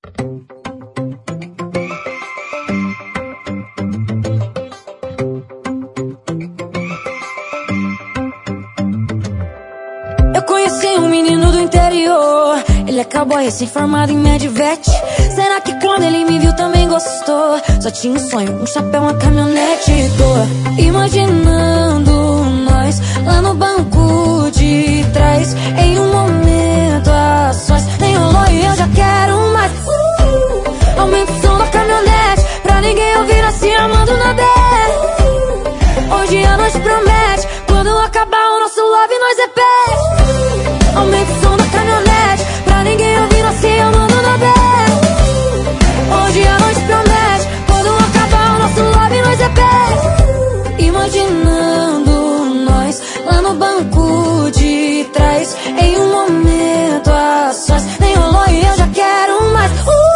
Eu conheci um menino do interior. Ele é cowboy recém-formado em Medivete. Será que quando ele me viu também gostou? Só tinha um sonho, um chapéu, uma caminhonete. Tô imaginando nós lá no banco de trás, em um momento a sós. Nem rolou e eu já quero mais. Aumenta o som da caminhonete pra ninguém ouvir assim amando na 10. Hoje a noite promete, quando acabar o nosso love nós repete. Aumenta o som da caminhonete pra ninguém ouvir assim amando na 10. Hoje a noite promete, quando acabar o nosso love nós repete. Imaginando nós lá no banco de trás, em um momento a sós. Nem rolou e eu já quero mais.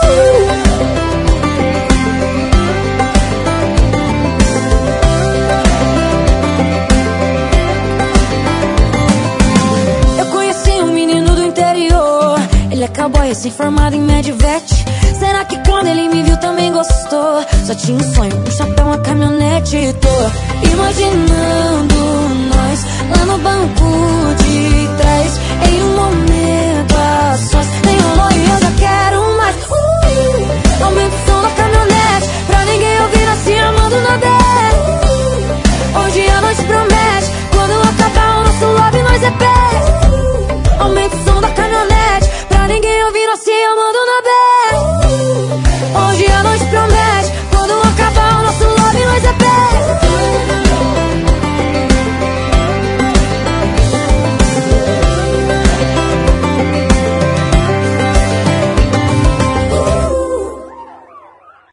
Eu conheci um menino do interior. Ele é cowboy recém-formado em Medivete. Será que quando ele me viu também gostou? Só tinha um sonho, um chapéu, uma caminhonete. Tô imaginando nós lá no banco de trás, em um momento a sós. Nem rolou e eu já quero